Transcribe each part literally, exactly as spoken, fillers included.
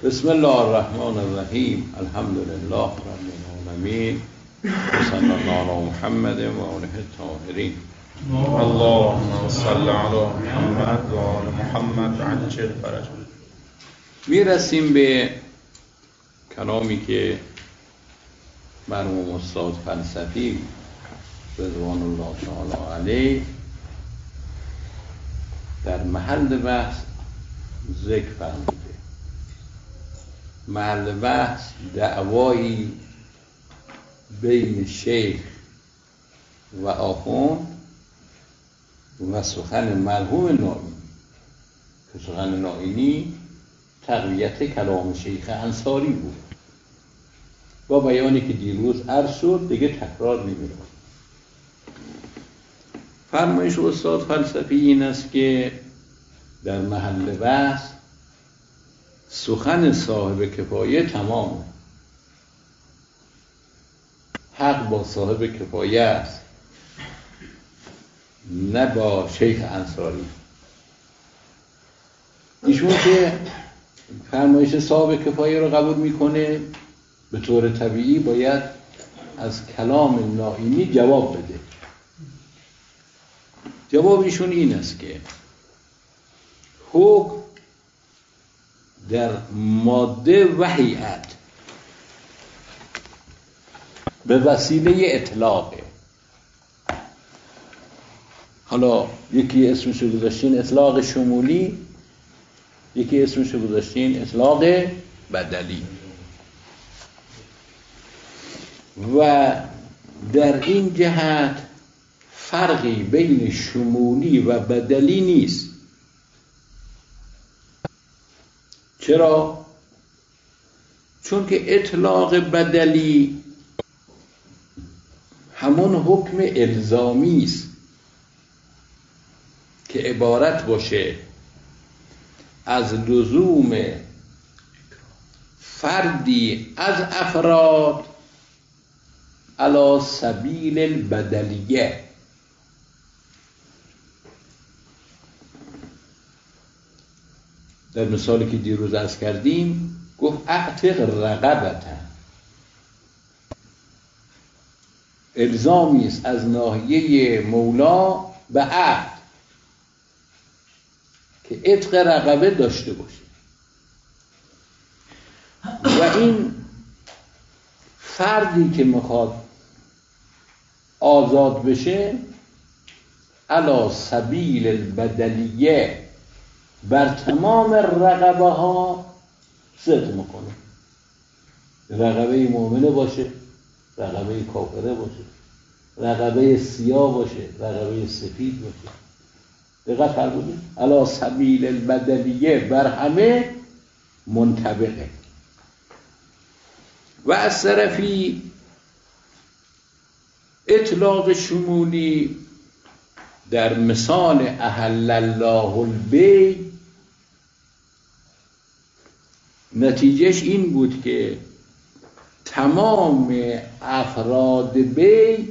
بسم الله الرحمن الرحیم. الحمد لله رب العالمین و صلی الله علی محمد و آله الطاهرین. اللهم صل علی محمد و آل محمد عجل فرجه. میرسیم به کلامی که مرحوم استاد فلسفی رضوان الله تعالی علیه در محل بحث ذکر فرموده. محل بحث دعوایی بین شیخ و آخوند و سخن مرحوم نائینی که سخن نائینی تقویت کلام شیخ انصاری بود. با بیانی که دیروز عرض شد دیگه تکرار نمی‌کنم. فرمایش استاد فلسفی این است که در محل بحث سخن صاحب کفایه تمامه. حق با صاحب کفایه است، نه با شیخ انصاری. ایشون که فرمایش صاحب کفایه رو قبول میکنه، به طور طبیعی باید از کلام نائینی جواب بده. جواب ایشون این است که حکم در ماده و هیئت به وسیله اطلاقه. حالا یکی اسمشو گذاشتین اطلاق شمولی، یکی اسمشو گذاشتین اطلاق بدلی. و در این جهت فرقی بین شمولی و بدلی نیست. چرا؟ چون که اطلاق بدلی همون حکم الزامی است که عبارت باشه از لزوم فردی از افراد علی سبیل البدلیه. در مثالی که دیروز عرض کردیم گفت اعتق رقبتا، الزامی است از ناحیه مولا به عهد که عتق رقبه داشته باشه. و این فردی که میخواد آزاد بشه علی سبیل البدلیه بر تمام رقبه ها صدق میکنه. رقبه مؤمنه باشه، رقبه کافره باشه، رقبه سیاه باشه، رقبه سفید باشه. دقت فرمودید؟ علی سبیل البدلیه بر همه منطبقه. و از طرفی اطلاق شمولی در مثال احل الله البیع نتیجهش این بود که تمام افراد بیع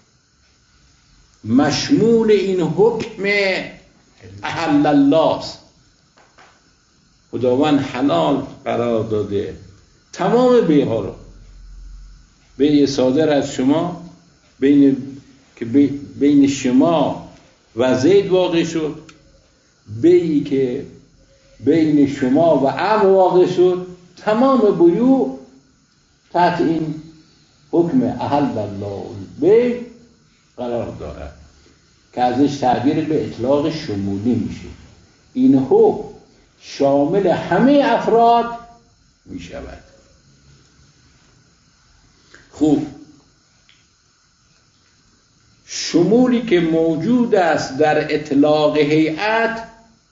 مشمول این حکم احل الله است. خداوند حلال قرار داده تمام بیع ها رو. بیع صادر از شما بین که بین شما و زید واقع شد، بیعی که بین شما و عمرو واقع شد، تمام بیوع تحت این حکم احل الله البیع قرار دارد که ازش تعبیر به اطلاق شمولی میشه. این حکم شامل همه افراد میشود. خوب، شمولی که موجود است در اطلاق هیئت،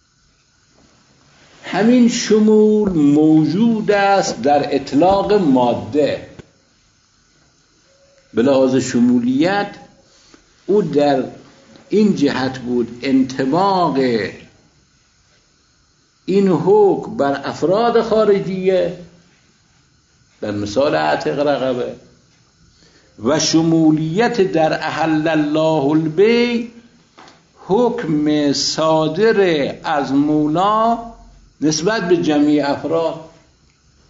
همین شمول موجود است در اطلاق ماده. به لحاظ شمولیت او در این جهت بود انطباق این حکم بر افراد خارجیه در مثال اعتق رقبه، و شمولیت در احل الله البیع حکم صادر از مولا نسبت به جمعی افراد.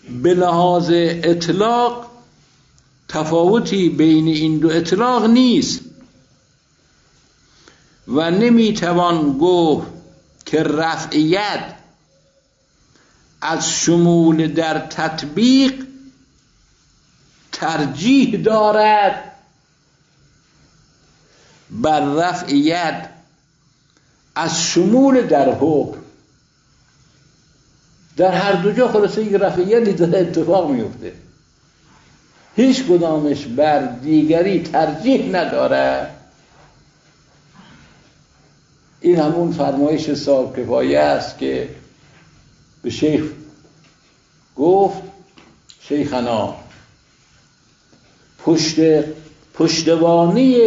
به لحاظ اطلاق تفاوتی بین این دو اطلاق نیست و نمیتوان گفت که رفعیت از شمول در تطبیق ترجیح دارد بر رفعیت از شمول در حکم. در هر دو جا خلاصه یک رفعیتی داره اتفاق میفته، هیچ کدامش بر دیگری ترجیح نداره. این همون فرمایش صاحب کفایه است که به شیخ گفت شیخنا پشت پشتوانی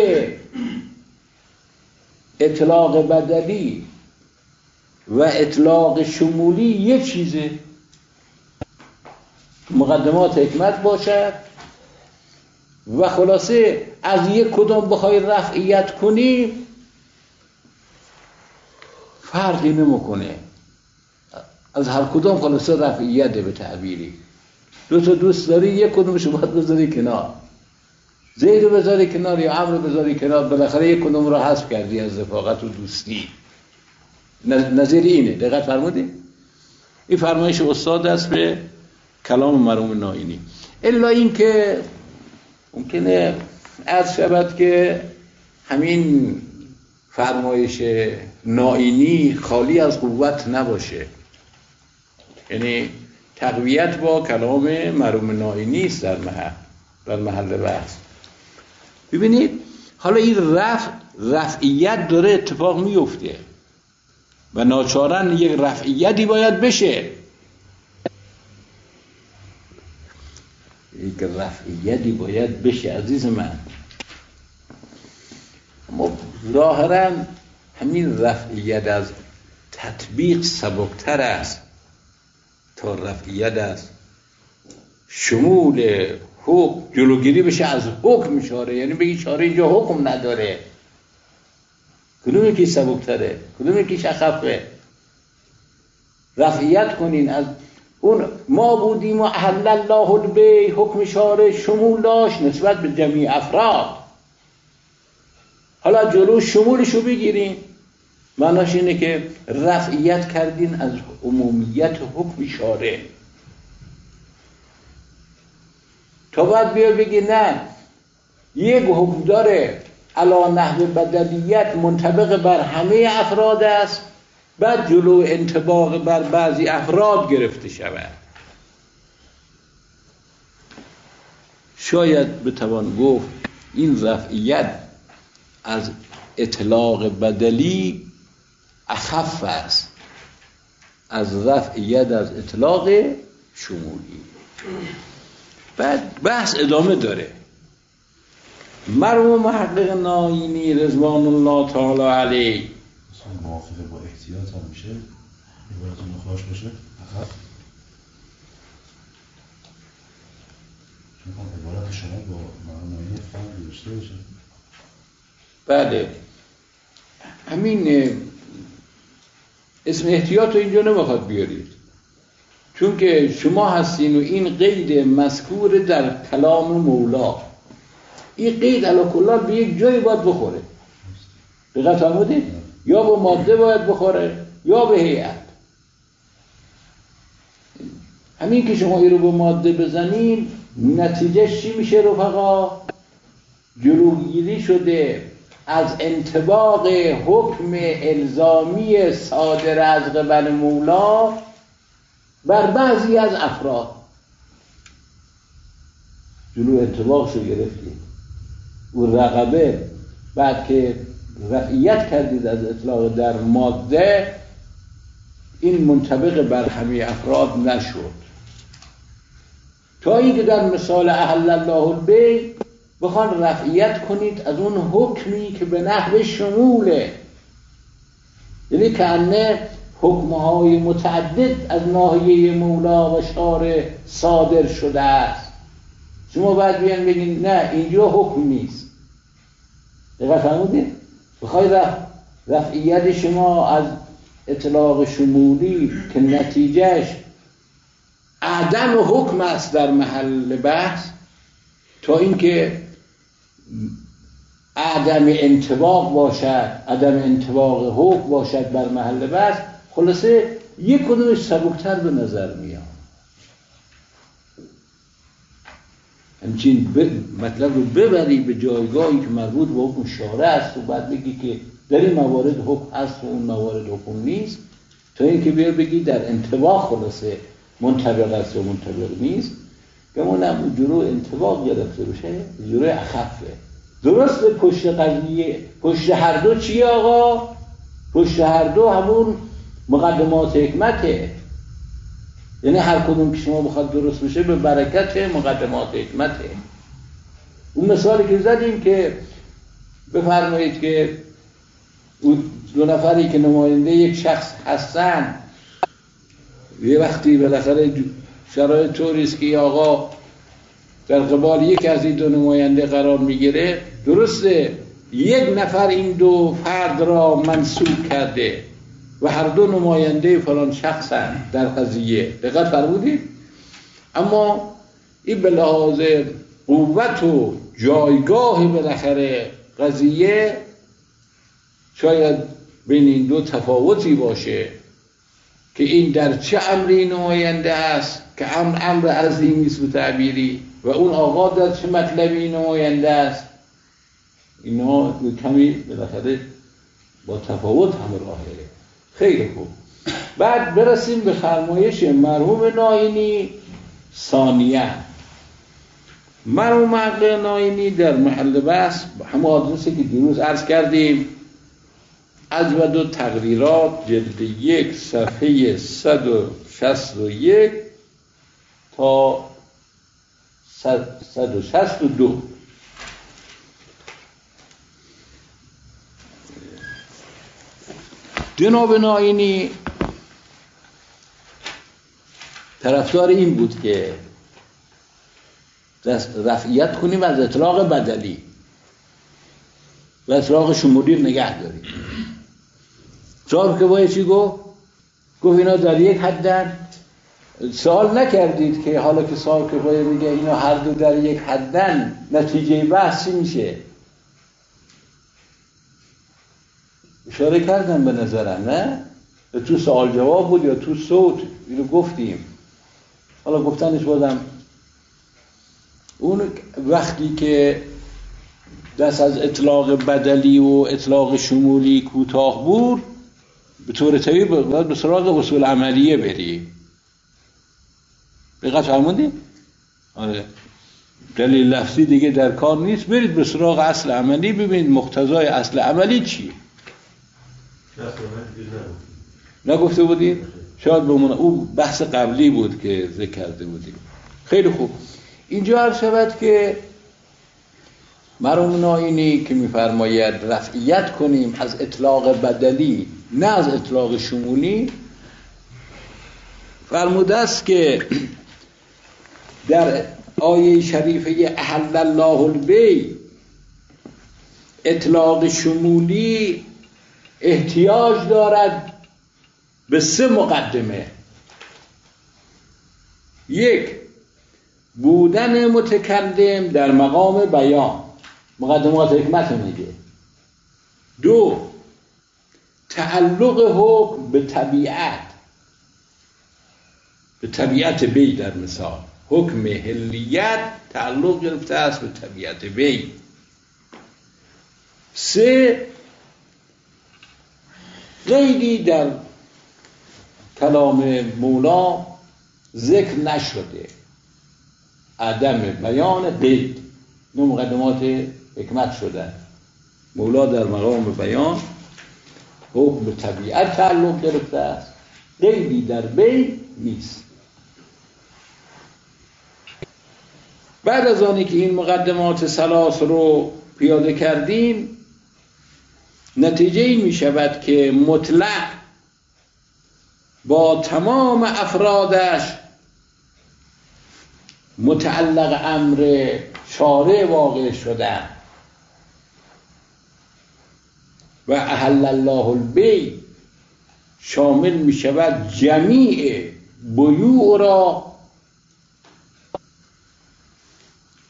اطلاق بدلی و اطلاق شمولی یک چیزه، مقدمات حکمت باشد و خلاصه از یک کدام بخوای رفعیت کنی فرقی نمیکنه، از هر کدام خلاصه رفعیته. به تعبیری دو تا دوست داری، یک کدومش رو باید بذاری کنار، زید رو بذاری کنار یا عمرو رو بذاری کنار، بالاخره یک کدوم رو حذف کردی از رفاقت و دوستی. نظیر اینه، دقت فرمودید؟ این فرمایش استاد است به کلام مرحوم نائینی. الا این که ممکنه عرض شود که همین فرمایش نائینی خالی از قوت نباشه، یعنی تقویت با کلام مرحوم نائینی است در محل در محل بحث. ببینید حالا این رفع رفعیت داره اتفاق میفته و ناچارن یک رفعیتی باید بشه، یک رفعیتی باید بشه عزیز من. اما ظاهرا همین رفعیت از تطبیق سبکتر است تا رفعیت از شمول حکم جلوگیری بشه از حکم اشاره، یعنی بگی اشاره اینجا حکم نداره. کدوم یکی سبکتره، کدوم یکی اخفه؟ رفعیت کنین از اون ما بودیم و احل الله البیع، حکم اشاره شمول داشت نسبت به جمیع افراد. حالا جلو شمولشو بگیرین، معناش اینه که رفعیت کردین از عمومیت حکم اشاره. تا بعد بیا بگی نه، یک حکم داره علا نحو بدلیت منطبق بر همه افراد است، بعد جلو انطباق بر بعضی افراد گرفته شود. شاید بتوان گفت این رفعیت از اطلاق بدلی اخف است از رفعیت از اطلاق شمولی. بعد بحث ادامه داره. مرحوم محقق نائینی رضوان الله تعالی علیه موافقه با احتیاط هم میشه، عبارتون خواهش باشه چون عبارت شما با مرحوم نائینی فرق داشته باشه. بله، همین اسم احتیاط رو اینجا نمیخواد بیارید، چون که شما هستین و این قید مذکور در کلام مولا. این قید علی کل به یک جایی باید بخوره، دقت فرمودید؟ یا به ماده باید بخوره یا به هیئت. همین که شما این رو به ماده بزنین نتیجه چی میشه رفقا؟ جلوگیری شده از انطباق حکم الزامی صادر از قبل مولا بر بعضی از افراد. جلو انطباقش رو گرفتید. اون رقبه بعد که رفعیت کردید از اطلاق در ماده، این منطبق بر همه افراد نشد، تا اینکه در مثال احل الله البیع بخوان رفعیت کنید از اون حکمی که به نحو شموله، یعنی کأنه حکمهای متعدد از ناحیه مولا و شارع صادر شده است. شما باید بیان بگین نه اینجا حکم نیست. دقیقا فرمودید؟ بخوای رف... رفعیت شما از اطلاق شمولی که نتیجهش عدم حکم است در محل بحث تا اینکه عدم انطباق باشد، عدم انطباق حکم باشد بر محل بحث. خلاصه یک کدومش سبکتر به نظر میاد. همچین مطلب رو ببری به جایگاهی که مربوط به حکم شارع است و بعد بگی که در این موارد حکم هست و اون موارد حکم نیست، تا اینکه بیا بگی در انطباق خلاصه منطبق است و منطبق نیست. گمونم جلو انطباق گرفته بشه، جلو اخفه. درسته پشت قضیه، پشت هر دو چیه آقا؟ پشت هر دو همون مقدمات حکمته. یعنی هر کدوم که شما بخواد درست بشه به برکت مقدمات حکمته. اون مثالی که زدیم که بفرمایید که اون دو نفری که نماینده یک شخص هستن، یه وقتی بالاخره شرایط طوری است که آقا در قبال یک از این دو نماینده قرار میگیره، درسته یک نفر این دو فرد را منصوب کرده و هر دو نماینده فلان شخصن در قضیه، دقت فرمودید؟ اما این به لحاظ قوت و جایگاه بالاخره قضیه شاید بین این دو تفاوتی باشه که این در چه امری نماینده است که امر امر عظیمی است به تعبیری و اون آقا در چه مطلبی نماینده است. اینا کمی بالاخره با تفاوت همراهه. خیلی خوب. بعد برسیم به فرمایش مرحوم ناینی ثانیه. مرحوم عقل ناینی در محل بحث همه آدرسی که دیروز عرض کردیم، از و دو تقریرات جلد یک صفحه صد و شصت و یک تا صد و شصت و دو. جناب ناینی طرفدار این بود که رفعیت کنیم از اطلاق بدلی و اطلاق شمولی نگه داریم. صاحب که باید چی گفت؟ گفت اینا در یک حدن. سوال نکردید که حالا که صاحب که باید میگه اینا هر دو در یک حدن، نتیجه بحث چی میشه؟ اشاره کردم به نظرم، نه؟ تو سوال جواب بود یا تو صوت؟ اینو گفتیم. حالا گفتنش بازم اون وقتی که دست از اطلاق بدلی و اطلاق شمولی کوتاه بود، به طور طبیعی باید به سراغ اصول عملیه بری. دقت فرمودید؟ آره. دلیل لفظی دیگه در کار نیست، برید به سراغ اصل عملی، ببینید مقتضای اصل عملی چیه. نگفته بودید؟ شاید بمونه او بحث قبلی بود که ذکر کرده بودید. خیلی خوب. اینجا عرض شود که مرحوم ناینی که می‌فرماید رفعیت کنیم از اطلاق بدلی نه از اطلاق شمولی، فرموده است که در آیه شریفه احل الله البیع اطلاق شمولی احتیاج دارد به سه مقدمه. یک، بودن متکلم در مقام بیان، مقدمات حکمت میگه. دو، تعلق حکم به طبیعت، به طبیعت بی. در مثال حکم حلیت تعلق گرفته است به طبیعت بی. سه، غیری در کلام مولا ذکر نشده، عدم بیان قید. نو مقدمات حکمت شدن. مولا در مقام بیان حکم به طبیعت تعلق گرفته است، قیدی در بین نیست. بعد از آنی که این مقدمات ثلاث رو پیاده کردیم، نتیجه این می شود که مطلق با تمام افرادش متعلق امر شارع واقع شدن و احل الله البیع شامل می شود جمیع بیوع را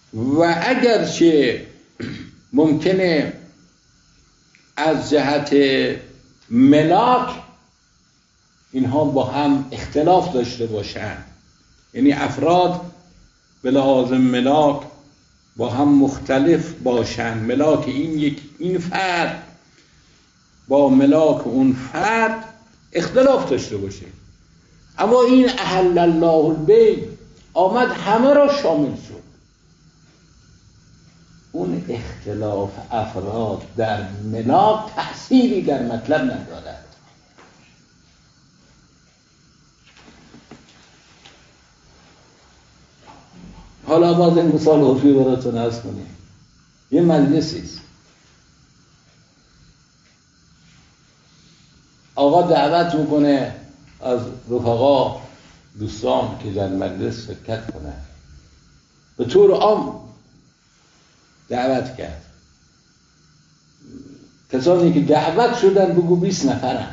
و اگرچه ممکنه از جهت ملاک اینها با هم اختلاف داشته باشند، یعنی افراد به لحاظ ملاک با هم مختلف باشند، ملاک این یک این فرد با ملاک اون فرد اختلاف داشته باشه، اما این احل الله البیع آمد همه را شامل شد. اون اختلاف افراد در ملاک تأثیری در مطلب ندارد. حالا باز این مثال حرفی براتون عرض کنیم. یه مجلسیست، آقا دعوت میکنه از رفقا دوستان که در مجلس شرکت کنه، به طور عام دعوت کرد. کسانی که دعوت شدن بگو بیست نفرن.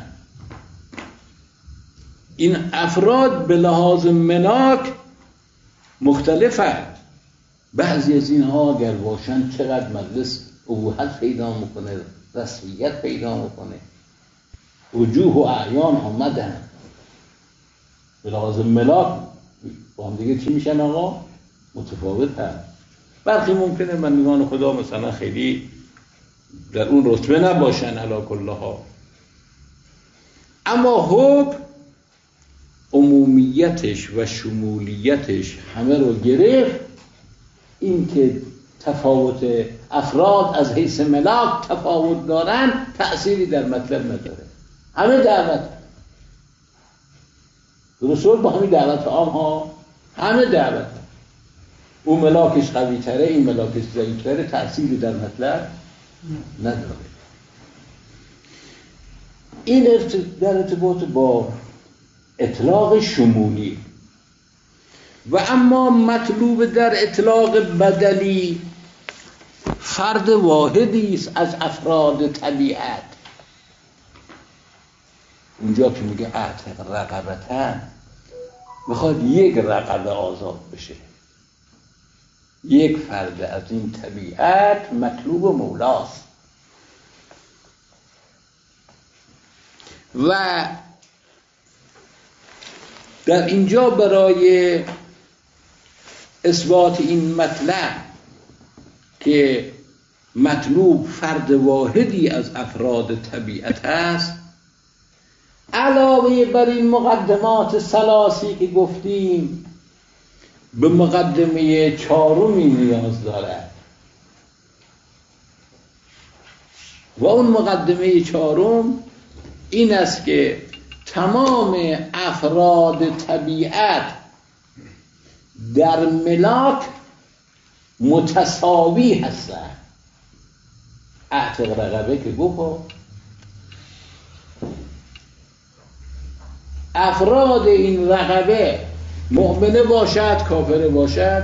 این افراد به لحاظ ملاک مختلفند. بعضی از اینها اگر باشن چقدر مجلس ابوحت پیدا میکنه، رسمیت پیدا میکنه، وجوه و اعیان آمدن، به لحاظ ملاک با هم دیگه چی میشن آقا؟ متفاوت هست. برخی ممکنه بندگان خدا مثلا خیلی در اون رتبه نباشن علی کل حال، اما حکم عمومیتش و شمولیتش همه رو گرفت. این که تفاوت افراد از حیث ملاک تفاوت دارن تأثیری در مطلب نداره. همه دعوت رسول با همین دعوت عام ها، همه دعوت، اون ملاکش قوی تره این ملاکش ضعیف تره، تأثیری در مطلب نداره. این در ارتباط با اطلاق شمولی. و اما مطلوب در اطلاق بدلی فرد واحدی است از افراد طبیعت. اونجا که میگه اعتق رقبتن، میخواد یک رقبه آزاد بشه، یک فرد از این طبیعت مطلوب مولاست. و در اینجا برای اثبات این مطلب که مطلوب فرد واحدی از افراد طبیعت است، علاوه بر این مقدمات ثلاثی که گفتیم، به مقدمه چهارمی نیاز دارد. و اون مقدمه چهارم این است که تمام افراد طبیعت در ملاک متساوی هستند. اعتق رقبه که گفت افراد این رقبه مؤمنه باشد کافره باشد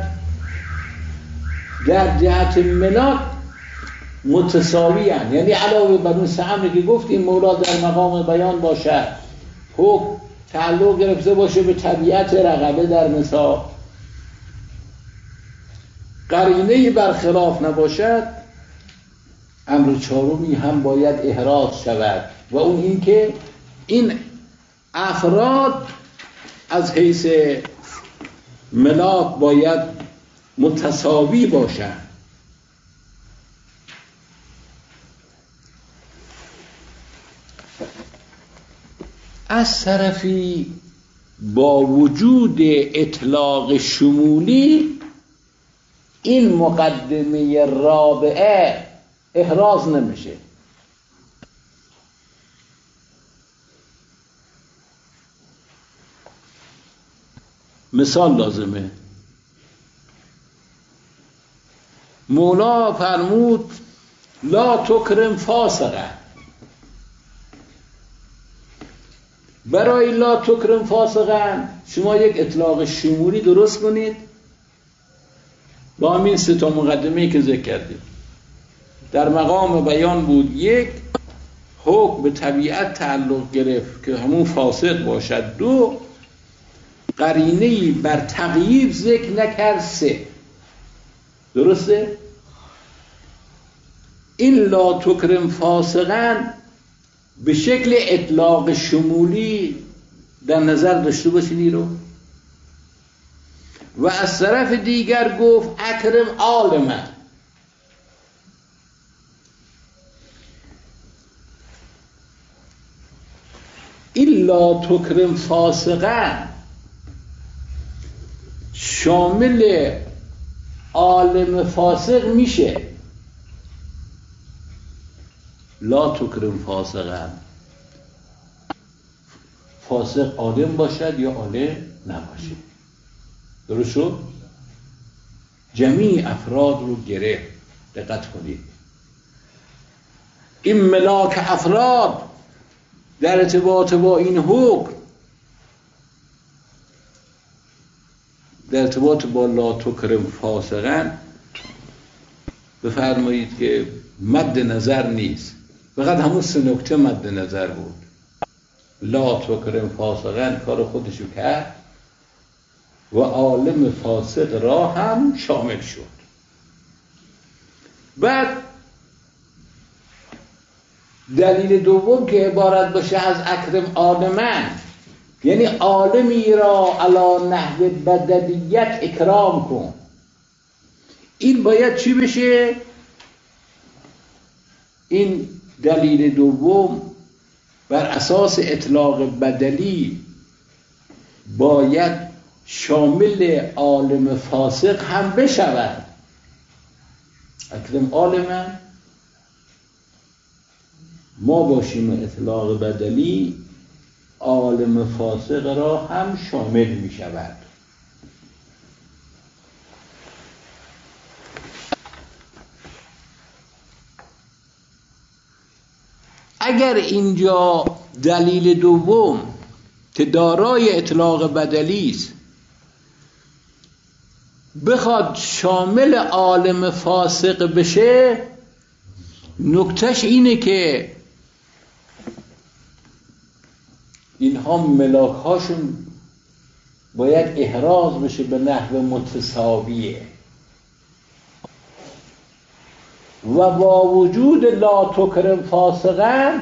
در جهت ملاک متساوی هستند. یعنی علاوه بر اون سه امری که گفتیم مولا در مقام بیان باشد، حکم تعلق گرفته باشه به طبیعت رقبه در مثال، قرینه‌ای برخلاف نباشد، امر چهارمی هم باید احراز شود و اون این که این افراد از حیث ملاک باید متساوی باشند. از طرفی با وجود اطلاق شمولی این مقدمه رابعه احراز نمیشه. مثال لازمه. مولا فرمود لا تکرم فاسقه. برای لا تکرم فاسقه شما یک اطلاق شمولی درست کنید با همین سه تا مقدمه‌ای که ذکر کردیم. در مقام بیان بود یک، حکم به طبیعت تعلق گرفت که همون فاسق باشد، دو، قرینه‌ای بر تغییر ذکر نکرد، سه. درسته؟ این لا تکرم فاسقا به شکل اطلاق شمولی در نظر داشته باشید رو. و از طرف دیگر گفت اکرم عالما. این لا تکرم فاسقا شامل عالم فاسق میشه. لا تکرم فاسقا، فاسق عالم باشد یا عالم نباشه. درست شد؟ جمیع افراد رو گرفت. دقت کنید، این ملاک افراد در ارتباط با این حکم، در ارتباط با لا تکرم فاسقا بفرمایید که مد نظر نیست، فقط همون سه نکته مد نظر بود. لا تکرم فاسقا کار خودشو کرد و عالم فاسق را هم شامل شد. بعد دلیل دوم که عبارت باشه از اکرم عالمن، یعنی عالمی را علی نحو بدلیت اکرام کن. این باید چی بشه؟ این دلیل دوم بر اساس اطلاق بدلی باید شامل عالم فاسق هم بشود. اکرم عالمن ما باشیم اطلاق بدلی عالم فاسق را هم شامل می شود. اگر اینجا دلیل دوم که دارای اطلاق بدلی است بخواد شامل عالم فاسق بشه، نکتهش اینه که اینها ملاک هاشون باید احراز بشه به نحو متساویه و با وجود لا تکرم فاسقا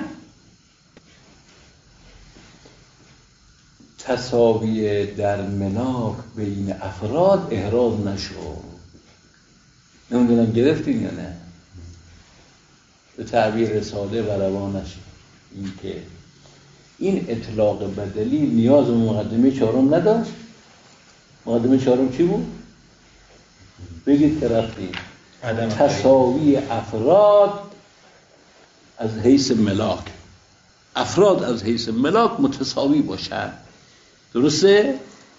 تساوی در ملاک بین افراد احراز نشو. نمیدونم گرفتین یا نه؟ به تعبیر ساده و روان نشه. این که این اطلاق بدلی نیاز به مقدمه چهارم نداشت. مقدمه چهارم چی بود؟ بگید که رفتید. تساوی افراد از حیث ملاک، افراد از حیث ملاک متساوی باشن. درسته؟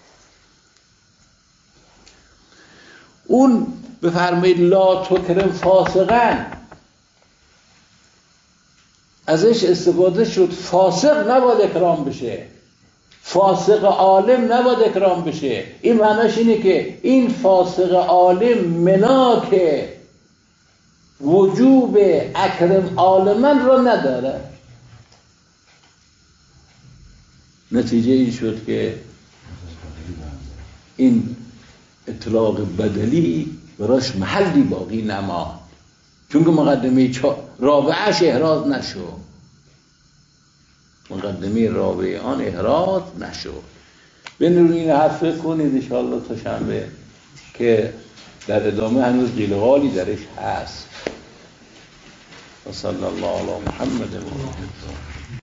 اون بفرمایید لا تکرم فاسقا ازش استفاده شد. فاسق نباید اکرام بشه، فاسق عالم نباید اکرام بشه. این معناش اینه که این فاسق عالم ملاک وجوب اکرم عالمن را نداره. نتیجه این شد که این اطلاق بدلی براش محلی باقی نماند، چون که مقدمه رابعش احراز نشد. مقدمه رابعه آن احراز نشد. بنرون این حرف فکر کنید انشاءالله تا شنبه که در ادامه هنوز قیل و قالی درش هست. و صلی الله علی محمد و